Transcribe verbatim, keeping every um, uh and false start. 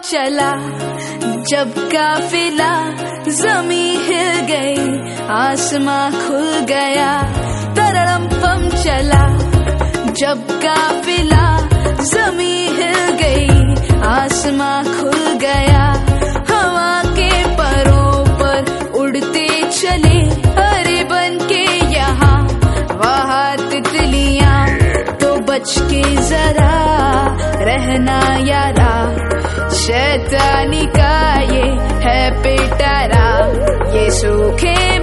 चला, जब काफिला जमी हिल गई, आसमां खुल गया। तरड़म पम चला, जब काफिला जमी हिल गई, आसमां खुल गया। हवा के परों पर उड़ते चले, हरे बन के यहाँ वहाँ तितलियां, तो बच के जरा रहना यारा। शैतानी का ये है पिटारा, ये सूखे